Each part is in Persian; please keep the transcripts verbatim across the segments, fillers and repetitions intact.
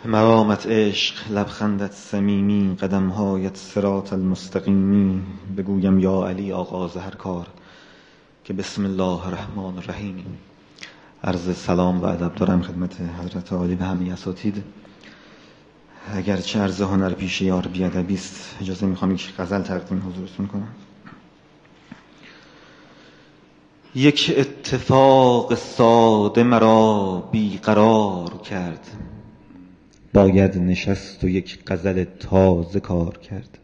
مرامت عشق، لبخندت صمیمی، قدمهایت صراط المستقیمی. بگویم یا علی آغاز هر کار که بسم الله الرحمن الرحیم. عرض سلام و ادب دارم خدمت حضرت عالی و همه اساتید. اگرچه عرض هنر پیش یار بی‌ادبی است، اجازه میخوام یک غزل تقدیم حضورتون کنم. یک اتفاق ساده مرا بیقرار کرد، باید نشست و یک غزل تازه کار کرد.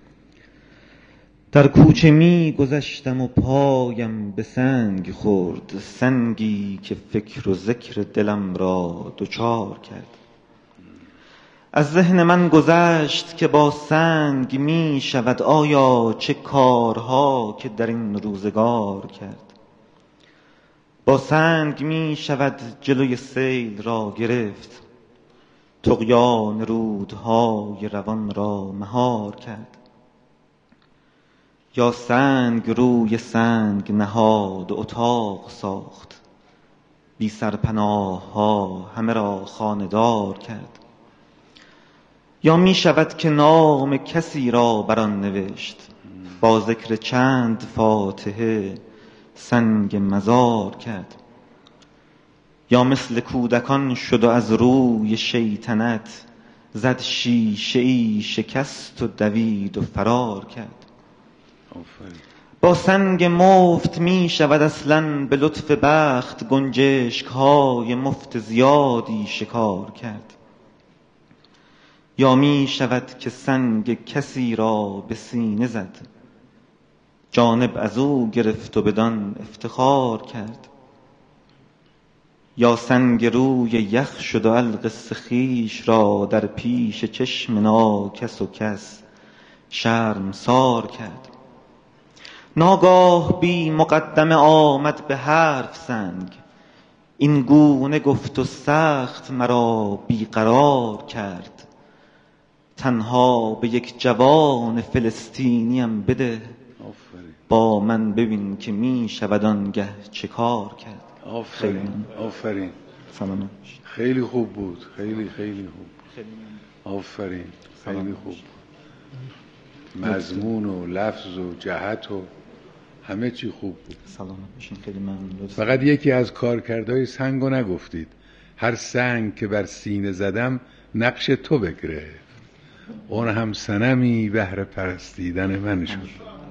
در کوچه می گذشتم و پایم به سنگ خورد، سنگی که فکر و ذکر دلم را دچار کرد. از ذهن من گذشت که با سنگ می شود آیا چه کارها که در این روزگار کرد. با سنگ می شود جلوی سیل را گرفت، طغیان رودهای روان را مهار کرد. یا سنگ روی سنگ نهاد و اتاق ساخت، بی سرپناه ها همه را خانه‌دار کرد. یا می شود که نام کسی را بر آن نوشت، با ذکر چند فاتحه سنگ مزار کرد. یا مثل کودکان شد و از روی شیطنت، زد شیشه ای شکست و دوید و فرار کرد. با سنگ مفت می شود اصلاً به لطف بخت، گنجشک های مفت زیادی شکار کرد. یا می شود که سنگ کسی را به سینه زد، جانب از او گرفت و بدان افتخار کرد. یا سنگ روی یخ شد و القصه خویش را در پیش چشم ناکس و کس شرمسار کرد. ناگاه بی مقدمه آمد به حرف سنگ، این گونه گفت و سخت مرا بیقرار کرد. تنها به یک جوان فلسطینیم بده، با من ببین که می شود آنگه چه کار کرد. آفرین آفرین سلام. خیلی خوب بود، خیلی خیلی خوب. آفرین خیلی خوب. مضمون و لفظ و جهت و همه چی خوب بود. سلام بشین. خیلی ممنون. فقط یکی از کارکردهای سنگو نگفتید. هر سنگ که بر سینه زدم نقش تو بگرفت، اون هم صنمی بهر پرستیدن من شد.